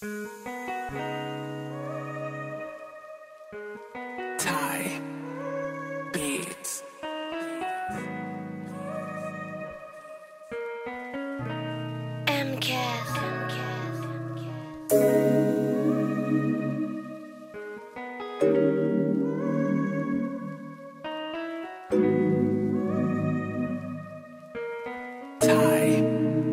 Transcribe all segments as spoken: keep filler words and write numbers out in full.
Ty Beats. M K. Ty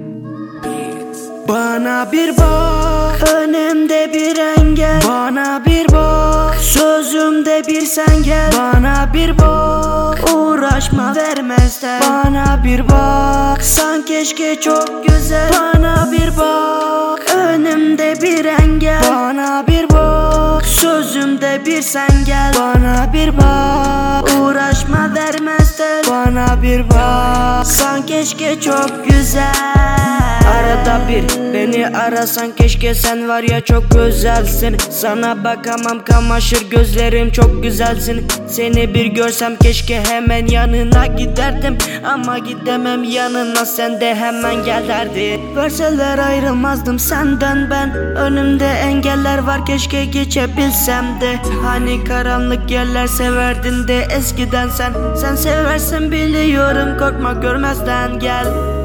Beats. Bana bir bak, önümde bir engel. Bana bir bak, sözümde bir sen gel. Bana bir bak, uğraşma vermezler. Bana bir bak, san keşke çok güzel. Bana bir bak, önümde bir engel. Bana bir bak, sözümde bir sen gel. Bana bir bak, uğraşma vermezler. Bana bir bak, san keşke çok güzel. Arada bir beni arasan keşke, sen var ya çok güzelsin. Sana bakamam kamaşır gözlerim, çok güzelsin. Seni bir görsem keşke hemen yanına giderdim. Ama gidemem yanına, sen de hemen gel derdi. Verseler ayrılmazdım senden ben. Önümde engeller var keşke geçebilsem de. Hani karanlık yerler severdin de eskiden sen. Sen seversin biliyorum, korkma görmezden gel.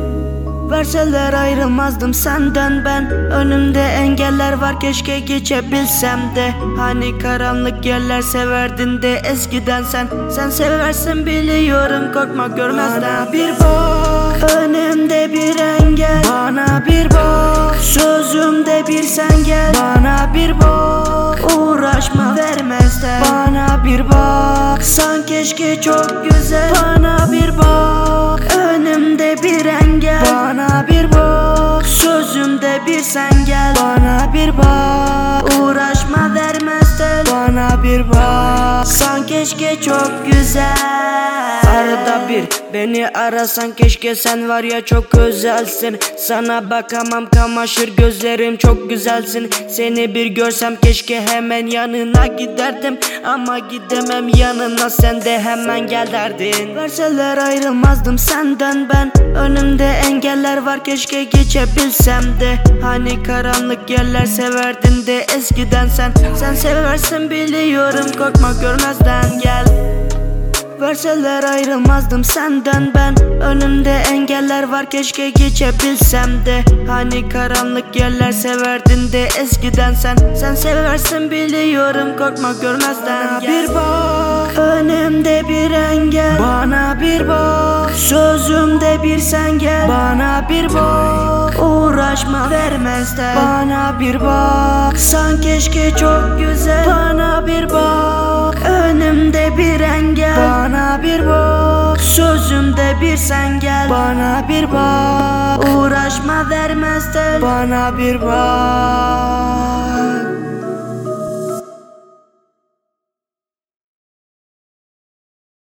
Verseler ayrılmazdım senden ben. Önümde engeller var keşke geçebilsem de. Hani karanlık yerler severdin de eskiden sen. Sen seversin biliyorum, korkma görmezden. Bana bir bak, önümde bir engel. Bana bir bak, sözümde bir sen gel. Bana bir bak, uğraşma vermezler. Bana bir bak, san keşke çok güzel. Bana bir bak, önümde bir engel. Bana bir bak, sözümde bir sen gel. Bana bir bak, uğraşma vermezler. Bana bir bak, san keşke çok güzel. Arada bir beni arasan keşke, sen var ya çok özelsin. Sana bakamam kamaşır gözlerim, çok güzelsin. Seni bir görsem keşke hemen yanına giderdim. Ama gidemem yanına, sen de hemen gel derdin. Verseler ayrılmazdım senden ben. Önümde engeller var keşke geçebilsem de. Hani karanlık yerler severdin de eskiden sen. Sen seversin biliyorum, korkma görmezden gel. Verseler ayrılmazdım senden ben. Önümde engeller var keşke geçebilsem de. Hani karanlık yerler severdin de eskiden sen. Sen seversin biliyorum, korkma görmezden gel. Bir bak, önümde bir engel. Bana bir bak, sözümde bir sen gel. Bana bir bak, uğraşma vermezler. Bana bir bak, san keşke çok güzel. Bana bir bak, önümde bir engel. Bana bir bak, sözümde bir sen gel. Bana bir bak, uğraşma vermezler. Bana bir bak.